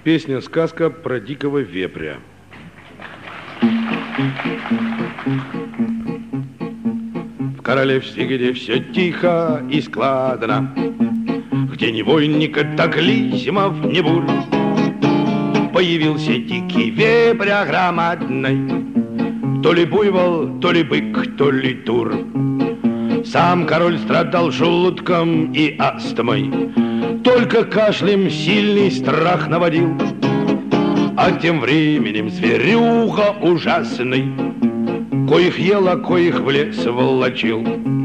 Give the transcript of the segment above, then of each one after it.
Песня-сказка про дикого вепря. В королевстве, где все тихо и складно, где ни войн, ни катаклизмов, ни бурь, появился дикий вепрь громадный, то ли буйвол, то ли бык, то ли тур. Сам король страдал желудком и астмой, только кашлем сильный страх наводил. А тем временем зверюга ужасный, коих ел, а коих в лес волочил.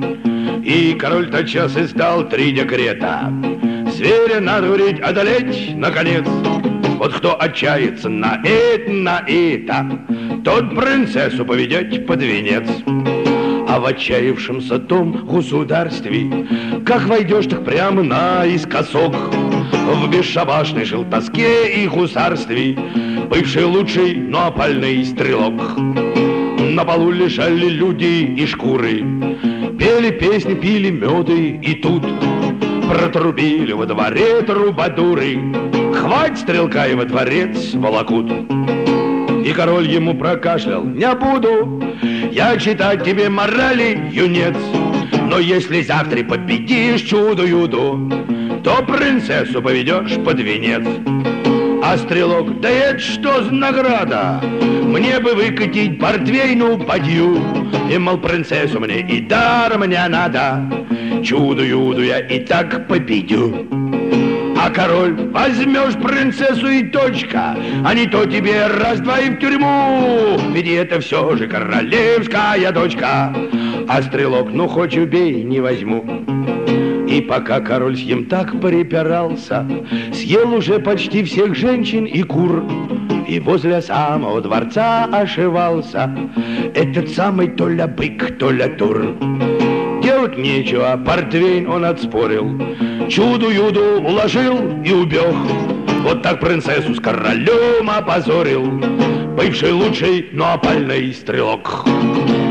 И король тотчас издал 3 декрета: зверя надо одолеть, наконец. Вот кто отчается на это, тот принцессу поведет под венец. А в отчаявшемся том государстве, как войдешь, так прямо наискосок, в бесшабашной жил тоске и гусарстве бывший лучший, но опальный стрелок. На полу лежали люди и шкуры, пели песни, пили меды, и тут протрубили во дворе трубадуры: хвать стрелка, и во дворец волокут. И король ему прокашлял: не буду я читать тебе морали, юнец, но если завтра победишь чудо-юду, то принцессу поведешь под венец. А стрелок: да это что за награда? Мне бы выкатить портвейну бадью, и, мол, принцессу мне и даром не надо, чудо-юду я и так победю. А король: возьмешь принцессу и точка, а не то тебе раз-два и в тюрьму, ведь это все же королевская дочка. А стрелок: ну хоть убей, не возьму. И пока король с ним так припирался, съел уже почти всех женщин и кур, и возле самого дворца ошивался этот самый то ли бык, то ли тур. Делать нечего, портвейн он отспорил, чуду-юду уложил и убег. Вот так принцессу с королем опозорил бывший лучший, но опальный стрелок.